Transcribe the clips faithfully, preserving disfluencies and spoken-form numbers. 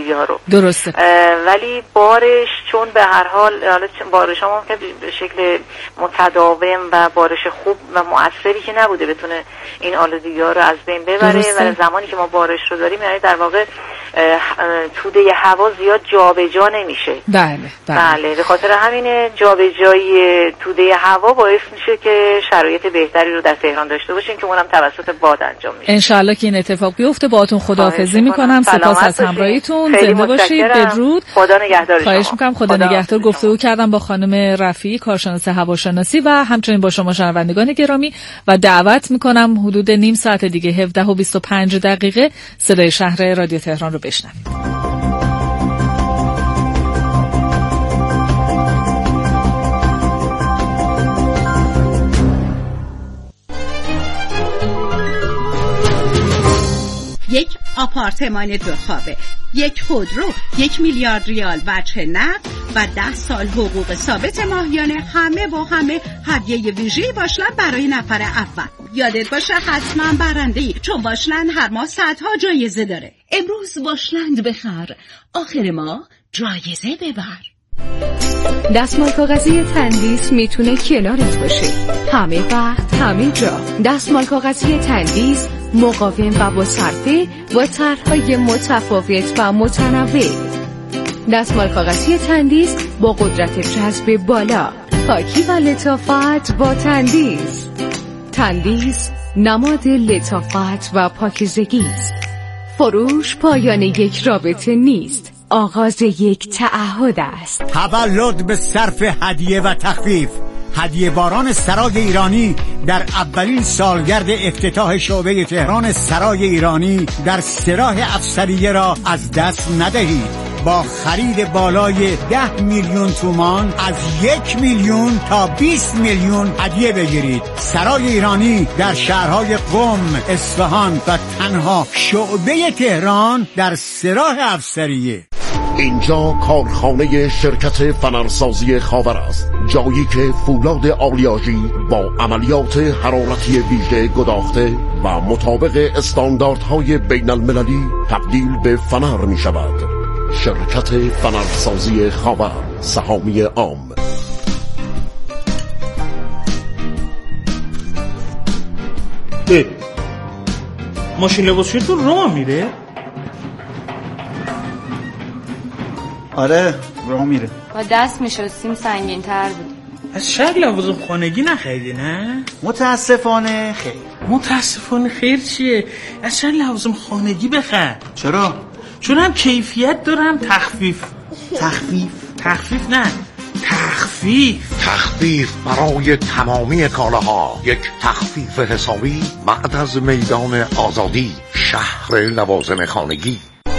آلودگی‌ها رو. درسته. ولی بارش چون به هر حال حالا بارش ها ممکن به شکل متداوم و بارش خوب و مؤثری که نبوده بتونه این آلودگی‌ها رو از بین ببره. و زمانی که ما بارش رو داریم یعنی در واقع توده هوا زیاد جابجا نمیشه. بله بله. بله به خاطر همین جابجایی توده هوا باعث میشه که شرایط بهتری رو در تهران داشته باشیم که اونم توسط باد انجام میشه. ان شاءالله که این اتفاق بیفته. باهاتون خداحافظی میکنم. سپاس از همراهیتون. زنده باشید. بدرود. خدا نگهدار شما. خواهش میکنم. خدا, خدا نگهدار. گفتگو کردم با خانم رفیعی کارشناس هواشناسی و همچنین با شما شنوندگان گرامی و دعوت میکنم حدود نیم ساعت دیگه هفده و بیست و پنج دقیقه صدای شهر رادیو تهران رو بشنوید. یک آپارتمان دو خوابه، یک خودرو، یک میلیارد ریال وجه نقد و ده سال حقوق ثابت ماهیانه، همه با همه هدیه ویژه‌ای واشلند برای نفر اول. یادت باشه حتما برنده‌ای، چون واشلند هر ماه صدها جایزه داره. امروز واشلند بخر، آخر ماه جایزه ببر. دستمال کاغذی تندیس میتونه کنارت باشه همه وقت همه جا. دستمال کاغذی تندیس مقاوم و با صرفه با طرح‌های متفاوت و متنوع. دستمال کاغذی تندیس با قدرت جذب بالا، پاکی و لطافت با تندیس. تندیس نماد لطافت و پاکیزگی است. فروش پایان یک رابطه نیست، آغاز یک تعهد است. تولد به صرف هدیه و تخفیف. هدیه باران سرای ایرانی در اولین سالگرد افتتاح شعبه تهران سرای ایرانی در سراح افسریه را از دست ندهید. با خرید بالای ده میلیون تومان از یک میلیون تا بیست میلیون هدیه بگیرید. سرای ایرانی در شهرهای قم، اصفهان و تنها شعبه تهران در سراح افسریه. اینجا کارخانه شرکت فنرسازی خاور است، جایی که فولاد آلیاژی با عملیات حرارتی ویژه گداخته و مطابق استانداردهای بین المللی تبدیل به فنر می شود. شرکت فنرسازی خاور، سهامی عام. اه. ماشین لباسشویی تو راه میره؟ آره راه میره. با دست میشستیم سنگین تر بود. از شاید لوازم خانگی نخریدی نه؟ متاسفانه خیر. متاسفانه خیر چیه؟ از شاید لوازم خانگی بخر. چرا؟ چون هم کیفیت دارم تخفیف. تخفیف؟ تخفیف نه تخفیف تخفیف برای تمامی کالاها. یک تخفیف حسابی بعد از میدان آزادی، شهر لوازم خانگی.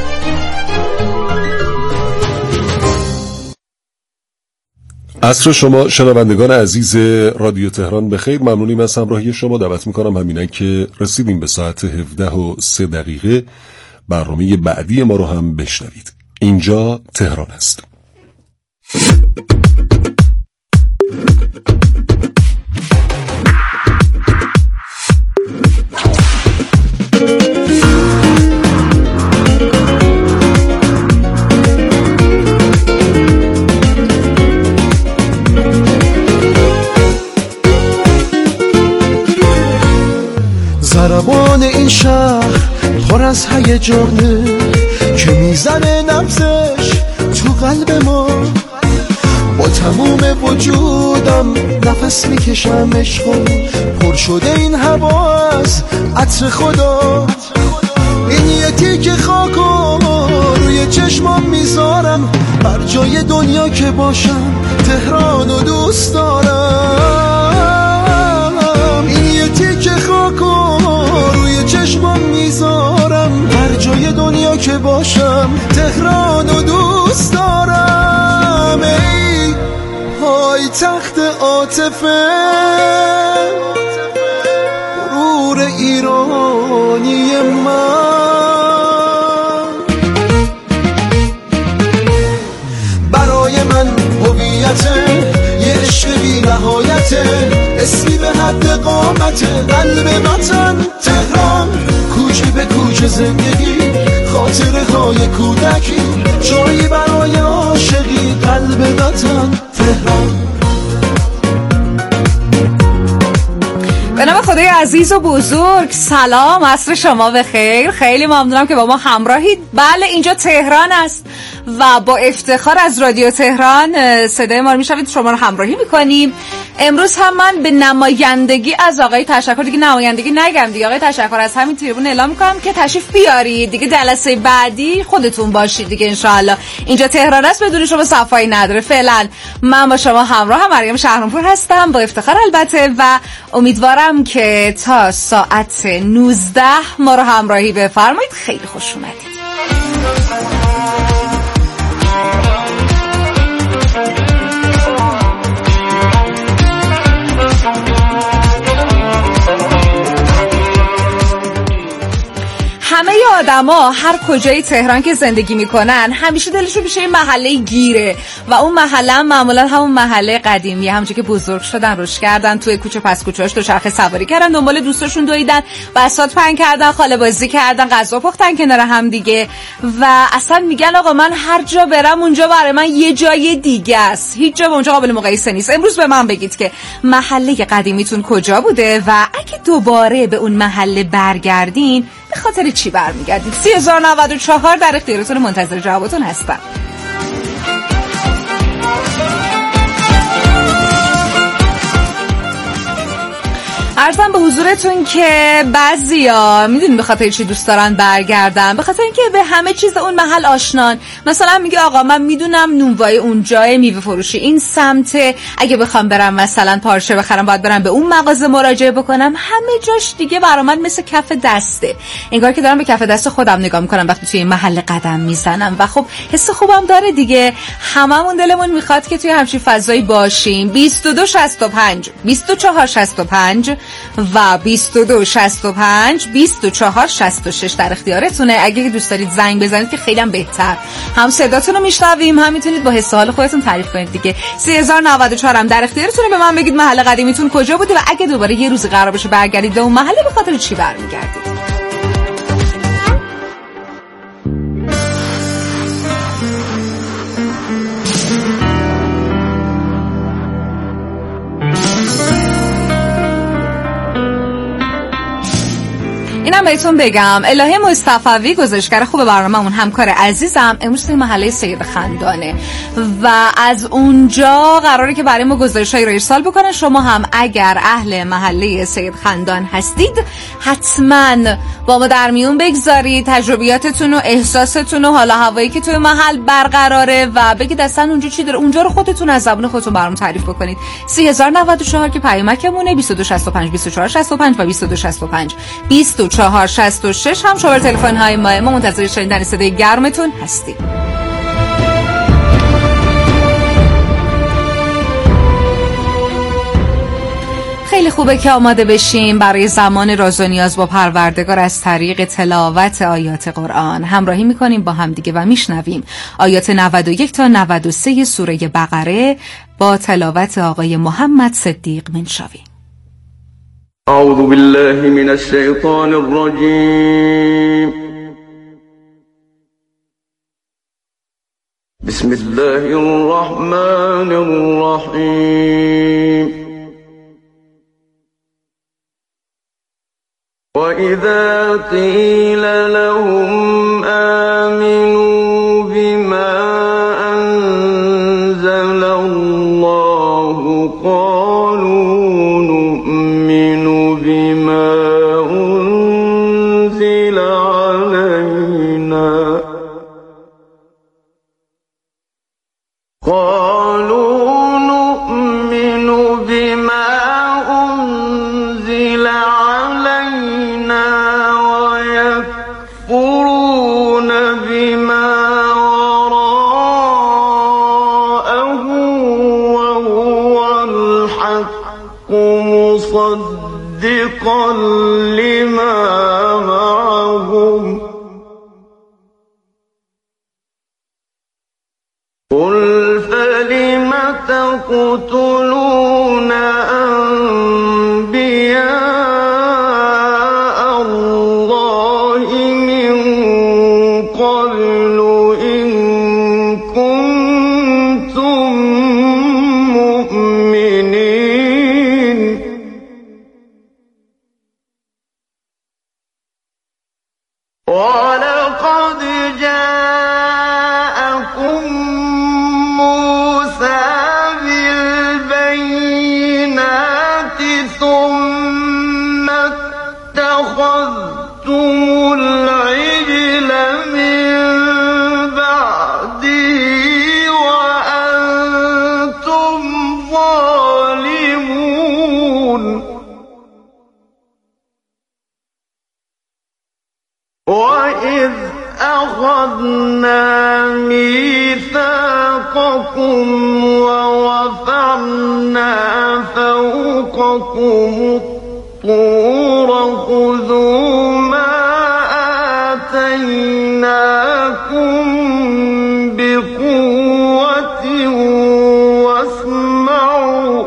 عصر شما شنوندگان عزیز رادیو تهران بخیر. ممنونیم از همراهی شما. دعوت میکنم همینه که رسیدیم به ساعت هفده و سه دقیقه برنامه بعدی ما رو هم بشنوید. اینجا تهران است. ضربان این شهر پر از هیجانه که میزنه نبضش تو قلب ما. با تموم وجودم نفس میکشم عشقو، پر شده این هوا از عطر خدا. این یه تیکه خاکو روی چشمام میذارم، بر جای دنیا که باشم تهرانو دوست دارم. این یه تیکه خاکو روی چشمام میذارم، هر جای دنیا که باشم تهرانو دوست دارم. ای پای تخت عاطفه، غرور ایرانی من. برای من هویته یه عشق بی نهایته، اسمی به حد قامته، قلب وطن تهران. کوچه به کوچه زندگی، خاطره های کودکی، وطن تهران. به نام خدای عزیز و بزرگ، سلام، عصر شما بخیر. خیلی ممنونم که با ما همراهید. بله، اینجا تهران است و با افتخار از رادیو تهران صدای ما رو میشنوید، شما رو همراهی میکنیم. امروز هم من به نمایندگی از آقای تشکر، دیگه نمایندگی نگم دیگه، آقای تشکر از همین تریبون اعلام میکنم که تشریف بیارید دیگه، جلسه بعدی خودتون باشید دیگه انشاءالله. اینجا تهران است، بدون شما صفایی نداره. فعلا من با شما همراه هم مریم شهرامپور هستم، با افتخار البته، و امیدوارم که تا ساعت نوزده ما رو همراهی بفرمایید. خیلی خوش اومدید. همه آدما هر کجای تهران که زندگی میکنن همیشه دلشون پیش یه محله گیره و اون محله هم معمولا همون محله قدیمیه، همونجوری که بزرگ شدن، رشد کردن، توی کوچه پس کوچه‌اش دوچرخه سواری کردن، دنبال دوستاشون دویدن، بساط پهن کردن، خاله بازی کردن، غذا پختن کنار هم دیگه و اصلا میگن آقا من هر جا برم اونجا برای من یه جای دیگه است، هیچ جا با اونجا قابل مقایسه نیست. امروز به من بگید که محله قدیمیتون کجا بوده و اگه دوباره به اون محله برگردین به خاطر چی برمیگردید؟ سی هزار و نود و چهار در اختیارتون، منتظر جوابتون هستم. عرضم به حضورتون که بعضیا میدونین به خاطر چی دوست دارن برگردن؟ به خاطر اینکه به همه چیز اون محل آشنان. مثلا میگه آقا من میدونم نونوای اونجای میوه فروشی این سمته، اگه بخوام برم مثلا پارچه بخرم باید برم به اون مغازه مراجعه بکنم، همه جاش دیگه برای من مثل کف دسته، انگار که دارم به کف دست خودم نگاه میکنم وقتی توی این محل قدم میزنم و خب حس خوبم داره دیگه. هممون دلمون میخواد که توی همچین فضایی باشیم. بیست و دو شصت و پنج بیست و چهار شصت و پنج و بیست و دو شصت و پنج بیست و چهار شصت و شش در اختیارتونه. اگه دوست دارید زنگ بزنید که خیلی هم بهتر، هم صداتون رو میشنویم، هم میتونید با حس حال خودتون تعریف کنید دیگه. سه هزار و نود و چهار هم در اختیارتونه. به من بگید محل قدیمیتون کجا بوده و اگه دوباره یه روز قرار بشه برگردید به اون محله به خاطر چی برمیگردید؟ اینم بهتون بگم الهه مصطفوی گزارشگر خوب برنامه‌مون، همکار عزیزم، امروز توی محله سید خندانه و از اونجا قراره که برای ما گزارش‌های رو ارسال بکنن. شما هم اگر اهل محله سید خندان هستید حتما با ما در میون بگذارید تجربیاتتون و احساستون و حالا هوایی که توی محل برقراره و بگید اصلا اونجا چی داره، اونجا رو خودتون از زبون خودتون برام تعریف بکنید. سه هزار و نود و چهار که پیامکمونه، بیست و دو شصت و پنج بیست و چهار شصت و پنج و بیست و دو شصت و پنج بیست و چهار شصت و شش هم شماره تلفن های ما. ما منتظر شنیدن صدای گرمتون هستیم. خیلی خوبه که آماده بشیم برای زمان راز و نیاز با پروردگار از طریق تلاوت آیات قرآن. همراهی میکنیم با هم دیگه و میشنویم آیات نود و یک تا نود و سه سوره بقره با تلاوت آقای محمد صدیق منشاوی. اعوذ بالله من الشیطان الرجیم. بسم الله الرحمن الرحیم. وَإِذَا قِيلَ لَهُمْ آمِنُوا بِمَا أَنزَلَ اللَّهُ قَالُوا نُؤْمِنُ بِمَا أُنزِلَ عَلَيْنَا قَالُوا نُؤْمِنُ بِمَا أُنزِلَ علينا ويكفرون بما وراءه وهو الحق مصدقا لما معهم قل فلم تقتلون أنبياء الله من قبل إن كنتم أخذنا ميثاقكم ورفعنا فوقكم الطور خذوا ما آتيناكم بقوة واسمعوا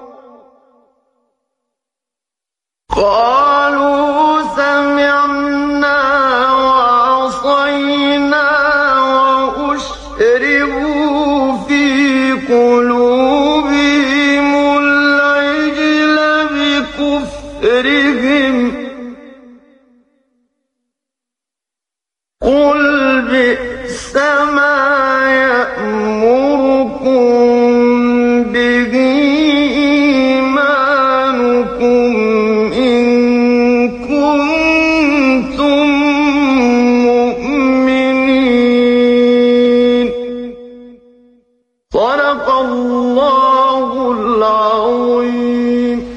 قالوا سمعنا وعصينا وأشربوا في قلوبهم العجل بكفرهم قل بئس ما يأمركم به إيمانكم إن كنتم مؤمنين صدق الله العظيم.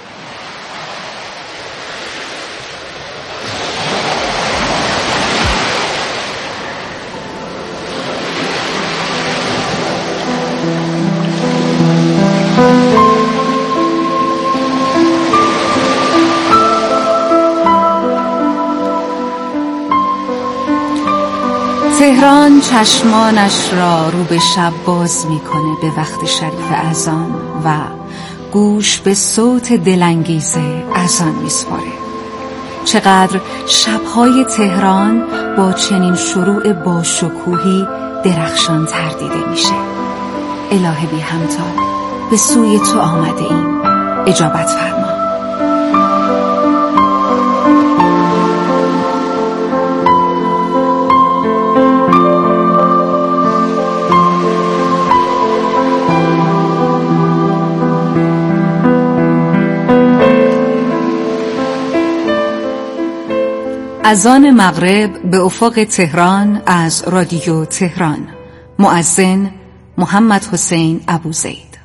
تهران چشمانش را رو به شب باز میکنه به وقت شریف اذان و گوش به صوت دلانگیز اذان میسپاره. چقدر شبهای تهران با چنین شروع با شکوهی درخشان تر دیده میشه. الهی بی همتا به سوی تو آمده ایم، اجابت فرما. اذان مغرب به افق تهران از رادیو تهران. مؤذن محمد حسین ابوزید.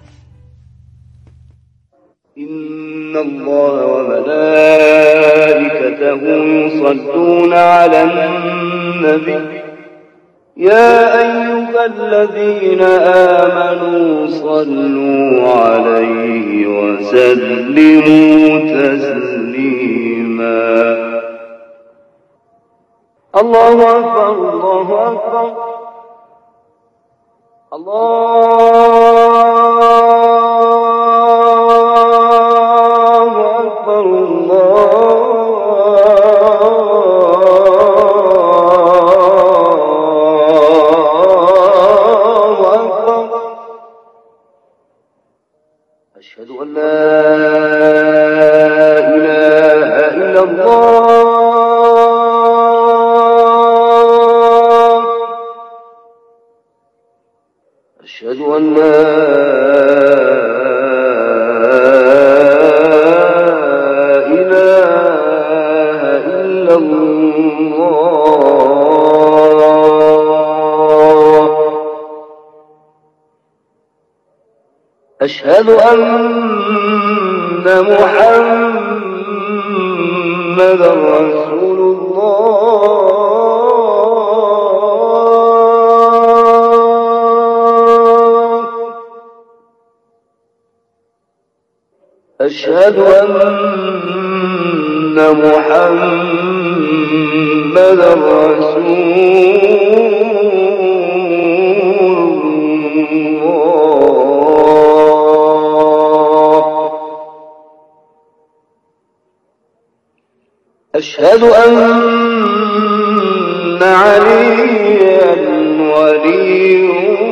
إن الله وملائكته يصلون على النبي يا أيها الذين آمنوا صلوا عليه وسلموا تسليما. الله أكبر الله أكبر الله أكبر الله أكبر. أشهد أن لا إله إلا الله أشهد أن لا إله إلا الله أشهد أن محمدا رسول الله أشهد أن محمدا رسول الله أشهد أن عليا ولي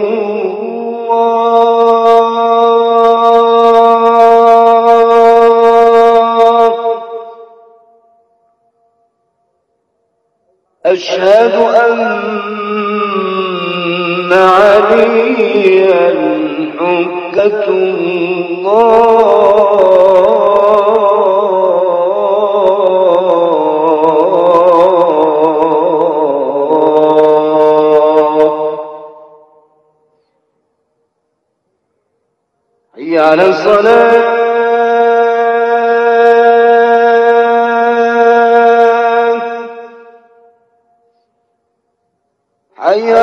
أشهد أن عليا حجة الله حي على الصلاة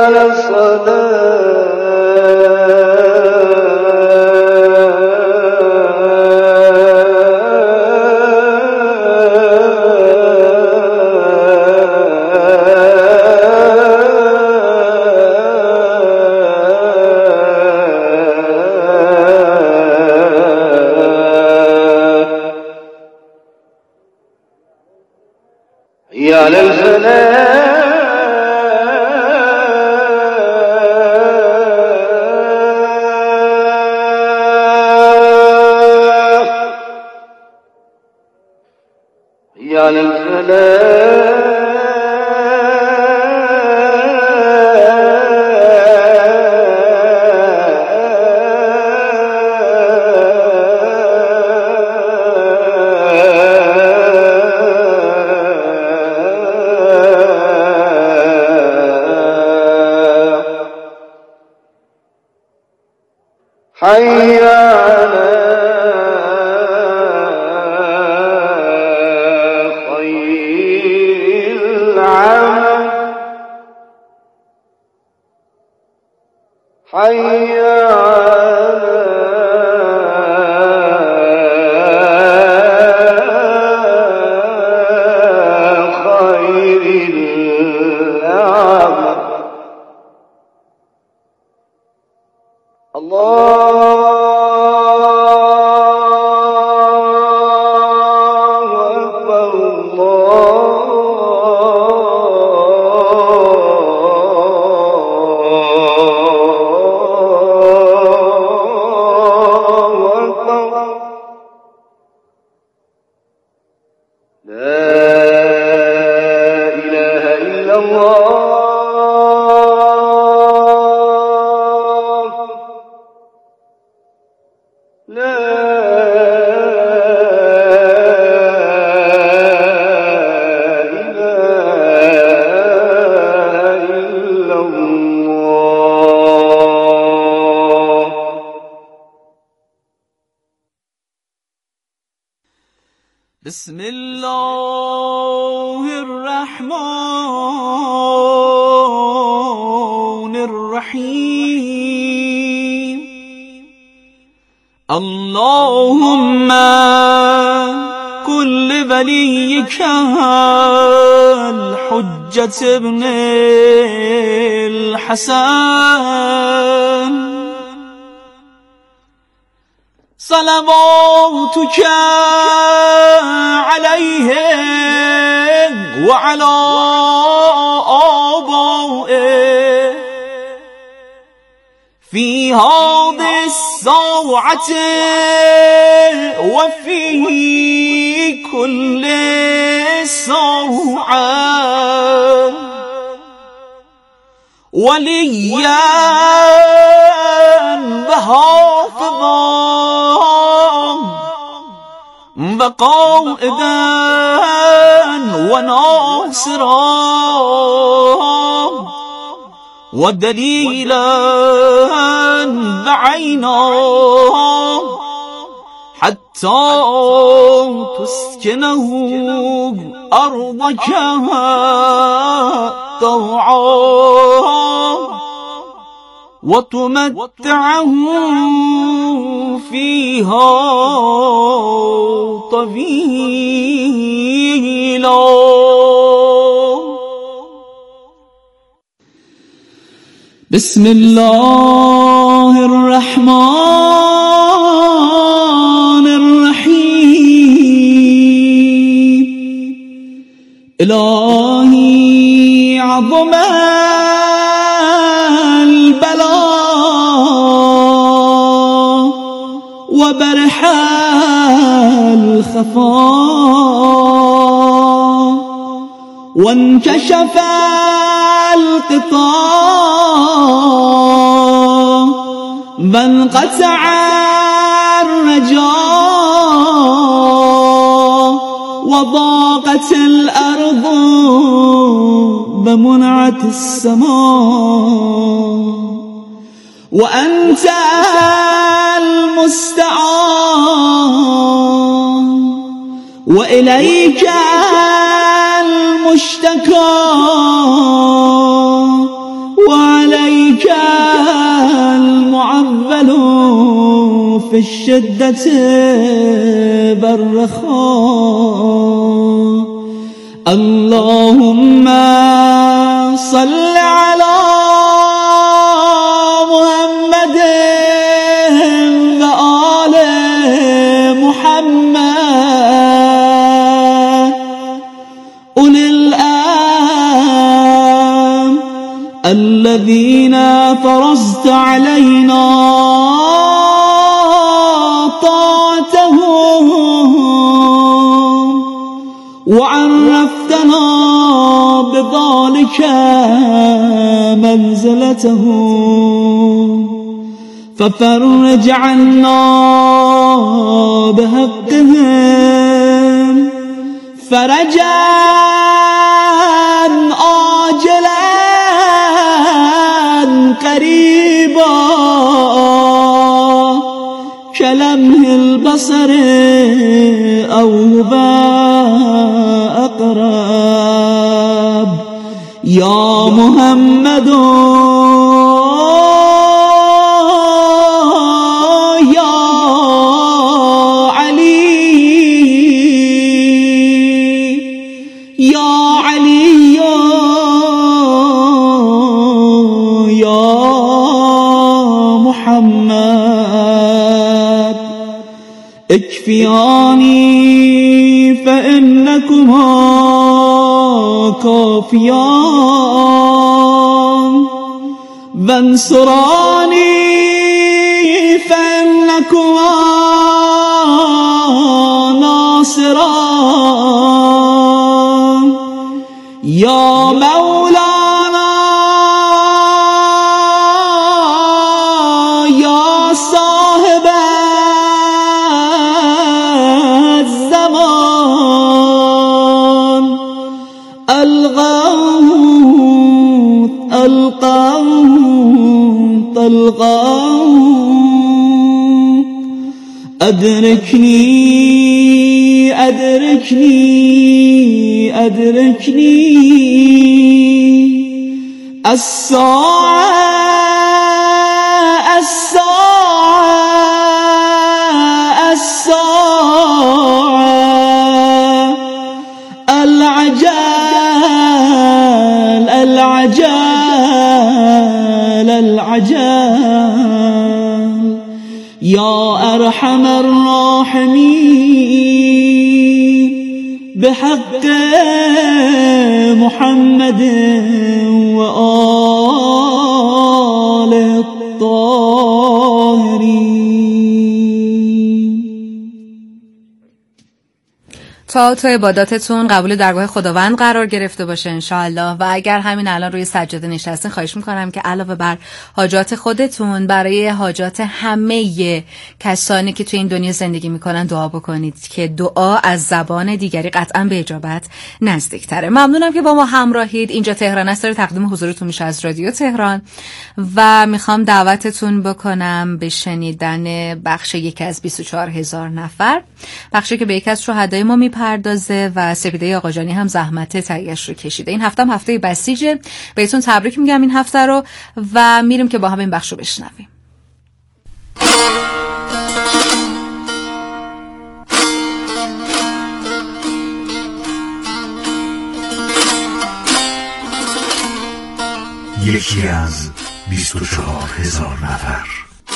على الصلاة على الفلاح على الفلاح حي على خير العمل حي على خير العمل الله بسم الله الرحمن الرحيم اللهم كل وليك الحجة ابن الحسن صلواتك عليه وعلى آبائه في هذه الساعة وفي كل ساعة وليا وحافظا وقائدا وناصرا ودليلا بعينا حتى تسكنه أرضك طوعا وتمتعه فيها طويلا. بسم الله الرحمن الرحيم. إلهي عظم البلاء وبرح الخفاء وانكشف القطاع وانقطع الرجاء وضاقت الأرض بمنعة السماء وأنت المستعان وإليك المشتكى وعليك المعول في الشدة بالرخاء اللهم صل على محمد وآل محمد أولي الأمر الذين فرضت علينا طاعتهم وعرفتنا بذلك منزلتهم ففرج عنا بحقهم فرجا عاجلا قريبا كلمح البصر أو هو أقرب يا محمد يا علي يا علي يا محمد اكفياني فإنكما كافيان وانصراني فإنكما ناصران يا مولانا يا صاحب الزمان الغوث القوث الغوث أدركني أدركني أدركني الساعة الساعة الساعة العجل العجل العجل يا أرحم الراحمين بحق محمد وآل الطاهرين. تا تو عباداتتون قبول درگاه خداوند قرار گرفته باشه انشاءالله. و اگر همین الان روی سجاده نشستین خواهش میکنم که علاوه بر حاجات خودتون برای حاجات همه کسانی که تو این دنیا زندگی میکنن دعا بکنید که دعا از زبان دیگری قطعا به اجابت نزدیکتره. ممنونم که با ما همراهید. اینجا تهران است، داره تقدیم حضورتون میشه از رادیو تهران و میخوام دعوتتون بکنم به شنیدن بخش یکی از بیست و چهار هزار نفر، بخشی که به یکی از شهدای ما میپردازه و سپیده آقاجانی هم زحمت تهیه‌اش رو کشیده. این هفته هم هفته بسیجه، بهتون تبریک میگم این هفته رو و میریم که با هم این بخش رو بشنویم. یکی از بیست و چهار هزار نفر.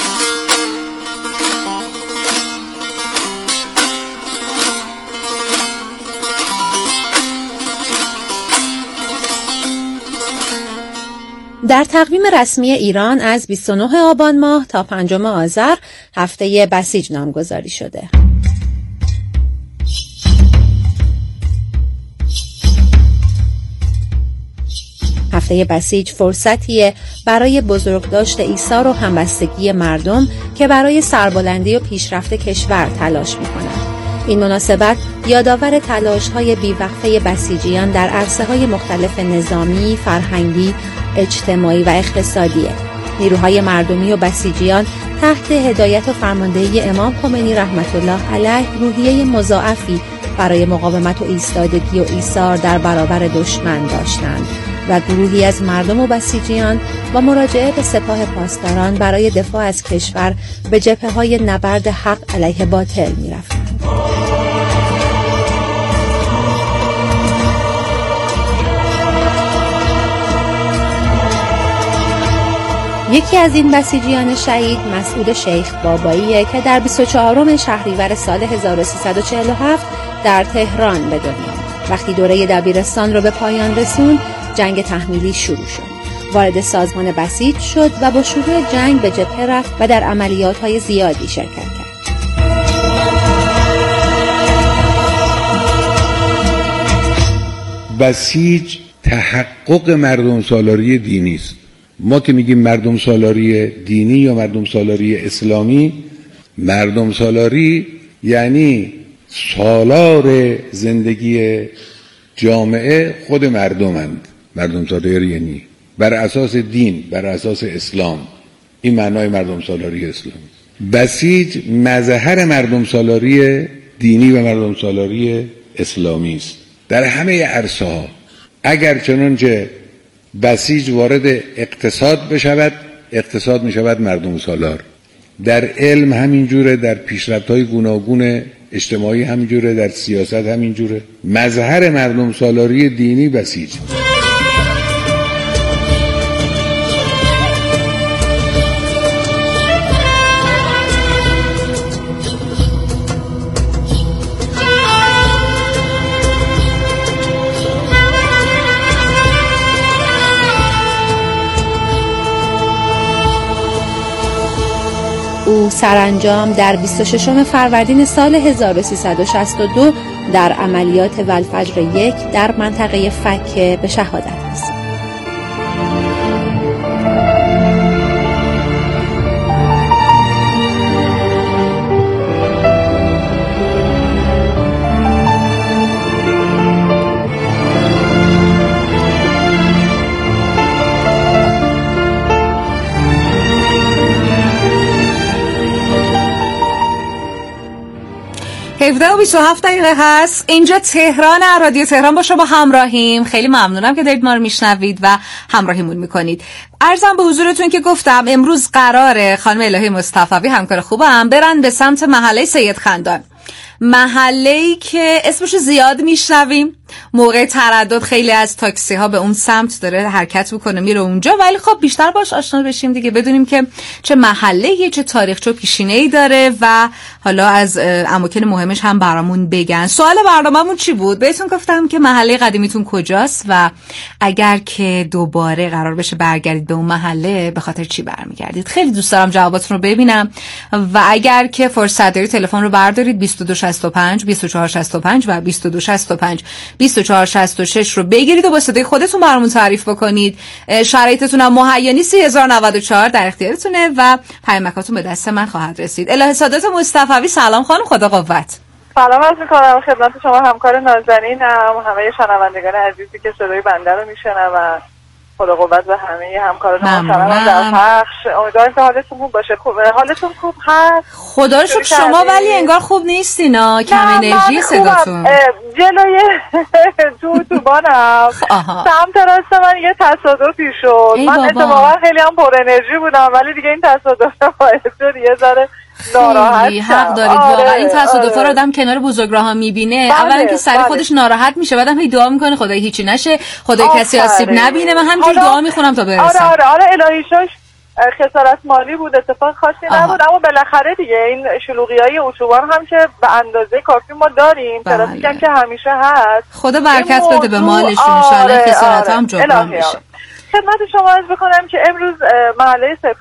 در تقویم رسمی ایران از بیست و نه آبان ماه تا پنجم آذر هفته بسیج نامگذاری شده. هفته بسیج فرصتیه برای بزرگداشت ایثار و همبستگی مردم که برای سربلندی و پیشرفت کشور تلاش می‌کنند. این مناسبت یادآور تلاش‌های بی‌وقفه بسیجیان در عرصه‌های مختلف نظامی، فرهنگی، اجتماعی و اقتصادیه. نیروهای مردمی و بسیجیان تحت هدایت و فرماندهی امام خمینی رحمت الله علیه روحیه مضاعفی برای مقاومت و ایستادگی و ایثار در برابر دشمن داشتند و گروهی از مردم و بسیجیان با مراجعه به سپاه پاسداران برای دفاع از کشور به جبهه‌های نبرد حق علیه باطل می‌رفتند. یکی از این بسیجیان شهید مسعود شیخ باباییه که در بیست و چهارم شهریور سال هزار و سیصد و چهل و هفت در تهران به دنیا آمد. وقتی دوره دبیرستان را به پایان رسوند، جنگ تحمیلی شروع شد. وارد سازمان بسیج شد و با شروع جنگ به جبهه رفت و در عملیات‌های زیادی شرکت کرد. بسیج تحقق مردم سالاری دینی است. ما که میگیم مردم سالاری دینی یا مردم سالاری اسلامی، مردم سالاری یعنی سالار زندگی جامعه خود مردمند. مردم سالاری یعنی بر اساس دین، بر اساس اسلام. این معنای مردم سالاری اسلامی. بسیج مظهر مردم سالاری دینی و مردم سالاری اسلامی است در همه عرصه‌ها. اگر چنانچه بسیج وارد اقتصاد بشود، اقتصاد می شود مردم سالار. در علم همینجوره، در پیشرفت‌های گوناگون اجتماعی همینجوره، در سیاست همینجوره. مظهر مردم سالاری دینی بسیج. او سرانجام در بیست و ششم فروردین سال هزار و سیصد و شصت و دو در عملیات والفجر یک در منطقه فکه به شهادت رسید. هفده و بیست و هفت دقیقه هست. اینجا تهران، رادیو تهران با شما همراهیم. خیلی ممنونم که دارید ما رو میشنوید و همراهیمون میکنید. عرضم به حضورتون که گفتم امروز قراره خانم الهی مصطفوی همکار خوبم برن به سمت محله سید خندان، محله‌ای که اسمش زیاد میشنویم. موقع تردد خیلی از تاکسی ها به اون سمت داره حرکت میکنه میره اونجا، ولی خب بیشتر باش آشنا بشیم دیگه، بدونیم که چه محله‌ای، چه تاریخچه و پیشینه‌ای داره و حالا از اماکن مهمش هم برامون بگن. سوال برنامه‌مون چی بود؟ بهتون گفتم که محله قدیمیتون کجاست و اگر که دوباره قرار بشه برگردید به اون محله به خاطر چی برمیگردید. خیلی دوست دارم جواباتون رو ببینم و اگر که فرصت دارید تلفن رو بردارید بیست و دو شصت و پنج بیست و چهار شصت و پنج و بیست و دو شصت و پنج بیست و چهار شصت و شش رو بگیرید و با صدای خودتون برامون تعریف بکنید. شرایطتون هم مهیا نیست، هزار و نود و چهار در اختیارتونه و پیامکاتون به دست من خواهد رسید. الهه سادات مصطفوی، سلام خانم، خدا قوت. سلام عرض می‌کنم خدمت شما همکار نازنینم، همه شنوندگان عزیزی که صدای بنده رو میشنون. خدا قوت به همه همکاران محترم در پخش. امیدوارم که حالتون خوب باشه. خوب حالتون خوب هست؟ خدا رو شکر. شما ولی انگار خوب نیستینا، کم انرژی صداتون. جلوی تو توبانم سمت راست من یه تصادفی شد. من اتفاقا خیلی هم پر انرژی بودم ولی دیگه این تصادف باعث شد یه ذره ناراحت. حق دارید واقعا. این تصادفا رو آدم کنار بزرگراها میبینه، اولا که سری خودش ناراحت میشه، بعدم هی دعا میکنه خدای هیچی نشه، خدای کسی آسیب نبینه. من همینجوری دعا میخونم تا برسم. آره آره آره الهی شش خسارت مالی بود، اتفاق خاصی نبود، اما بالاخره دیگه این شلوغی‌های اتوبان هم که به اندازه کافی ما داریم، ترافیک هم که همیشه هست. خدا برکت بده به مالشون ان شاء الله، خسارت هم جبران بشه. خدمت شما عرض بکنم که امروز محله